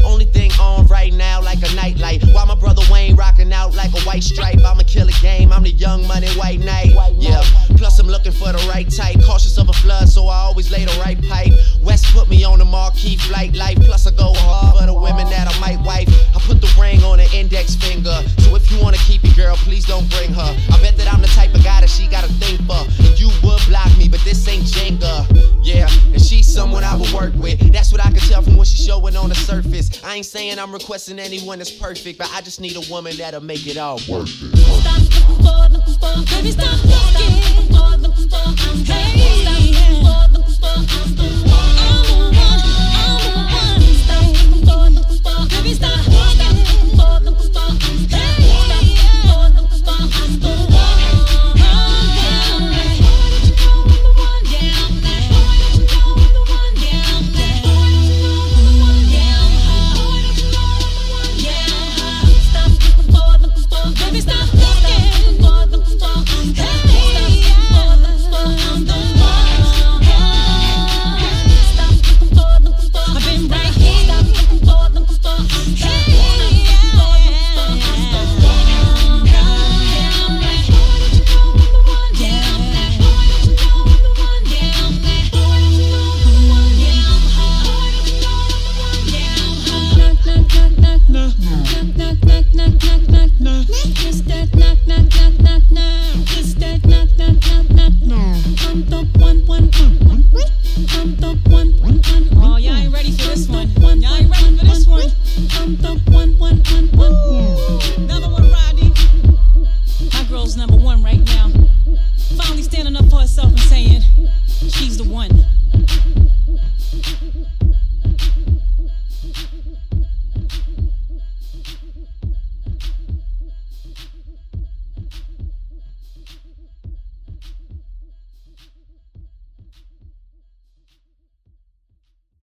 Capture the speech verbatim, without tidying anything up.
Only thing on right now like a nightlight. While my brother Wayne rocking out like a white stripe. I'ma kill a game, I'm the young money white knight. Yeah, plus I'm looking for the right type. Cautious of a flood, so I always lay the right pipe. West put me on the marquee flight life. Plus I go hard for the women that I might wife. I put the ring on the index finger. So if you wanna keep it, girl, please don't bring her. I bet that I'm the type of guy that she gotta think for. And you would block me, but this ain't Jenga. Yeah, and she's someone I would work with. That's what I can tell from what she's showing on the surface. I ain't saying I'm requesting anyone that's perfect, but I just need a woman that'll make it all worth it. Stop looking for, looking for, baby, stop looking for, looking for, hey, stop looking for, looking for,